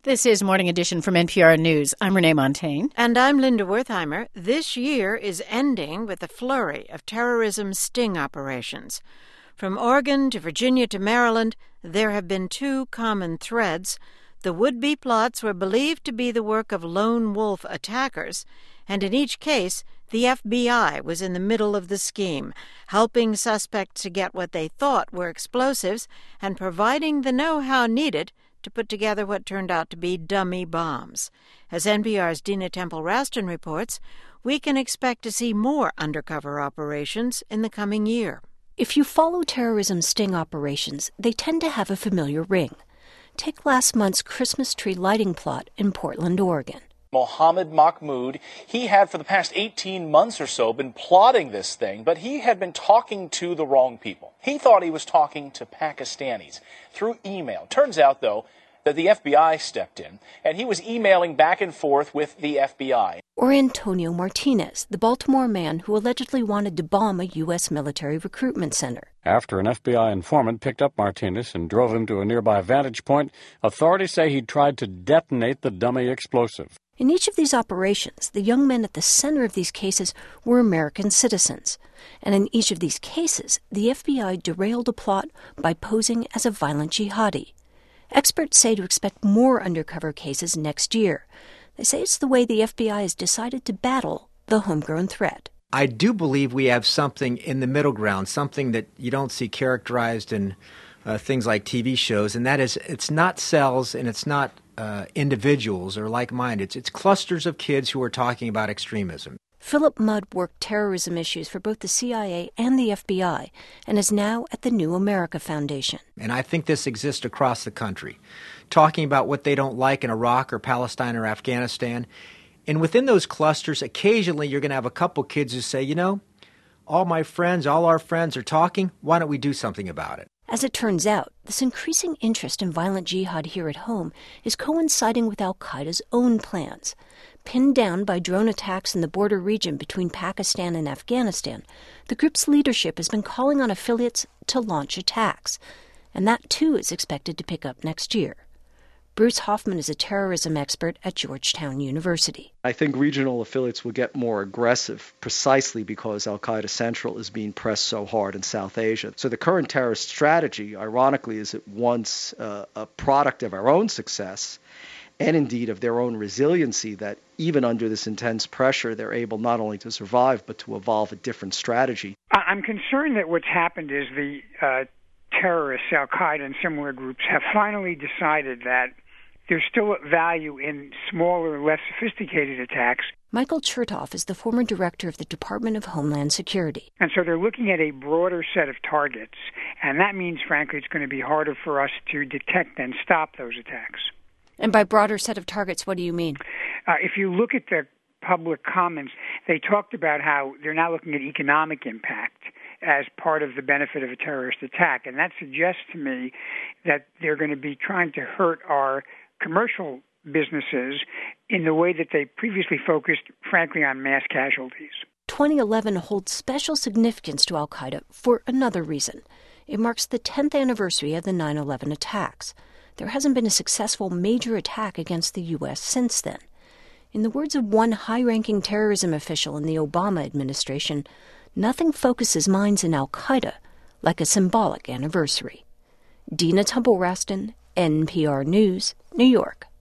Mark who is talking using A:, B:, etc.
A: This is Morning Edition from NPR News. I'm Renee Montagne.
B: And I'm Linda Wertheimer. This year is ending with a flurry of terrorism sting operations. From Oregon to Virginia to Maryland, there have been two common threads. The would-be plots were believed to be the work of lone wolf attackers, and in each case, the FBI was in the middle of the scheme, helping suspects to get what they thought were explosives and providing the know-how needed to put together what turned out to be dummy bombs. As NPR's Dina Temple-Raston reports, we can expect to see more undercover operations in the coming year.
C: If you follow terrorism sting operations, they tend to have a familiar ring. Take last month's Christmas tree lighting plot in Portland, Oregon.
D: Mohammed Mahmoud, he had for the past 18 months or so been plotting this thing, but he had been talking to the wrong people. He thought he was talking to Pakistanis through email. Turns out, though, that the FBI stepped in, and he was emailing back and forth with the FBI.
C: Or Antonio Martinez, the Baltimore man who allegedly wanted to bomb a U.S. military recruitment center.
E: After an FBI informant picked up Martinez and drove him to a nearby vantage point, authorities say he tried to detonate the dummy explosive.
C: In each of these operations, the young men at the center of these cases were American citizens. And in each of these cases, the FBI derailed a plot by posing as a violent jihadi. Experts say to expect more undercover cases next year. They say it's the way the FBI has decided to battle the homegrown threat.
F: I do believe we have something in the middle ground, something that you don't see characterized in things like TV shows, and that is it's not cells and it's not individuals or like-minded. It's clusters of kids who are talking about extremism.
C: Philip Mudd worked terrorism issues for both the CIA and the FBI and is now at the New America Foundation.
F: And I think this exists across the country, talking about what they don't like in Iraq or Palestine or Afghanistan. And within those clusters, occasionally you're going to have a couple kids who say, you know, all our friends are talking. Why don't we do something about it?
C: As it turns out, this increasing interest in violent jihad here at home is coinciding with al-Qaeda's own plans. Pinned down by drone attacks in the border region between Pakistan and Afghanistan, the group's leadership has been calling on affiliates to launch attacks. And that, too, is expected to pick up next year. Bruce Hoffman is a terrorism expert at Georgetown University.
G: I think regional affiliates will get more aggressive precisely because al-Qaeda Central is being pressed so hard in South Asia. So the current terrorist strategy, ironically, is at once a product of our own success and indeed of their own resiliency, that even under this intense pressure, they're able not only to survive but to evolve a different strategy.
H: I'm concerned that what's happened is the terrorists, al-Qaeda and similar groups, have finally decided that there's still value in smaller, less sophisticated attacks.
C: Michael Chertoff is the former director of the Department of Homeland Security.
H: And so they're looking at a broader set of targets, and that means, frankly, it's going to be harder for us to detect and stop those attacks.
C: And by broader set of targets, what do you mean?
H: If you look at the public comments, they talked about how they're now looking at economic impact as part of the benefit of a terrorist attack. And that suggests to me that they're going to be trying to hurt our commercial businesses in the way that they previously focused, frankly, on mass casualties.
C: 2011 holds special significance to al-Qaeda for another reason. It marks the 10th anniversary of the 9/11 attacks. There hasn't been a successful major attack against the U.S. since then. In the words of one high-ranking terrorism official in the Obama administration, nothing focuses minds in al-Qaeda like a symbolic anniversary. Dina Temple-Raston, NPR News, New York.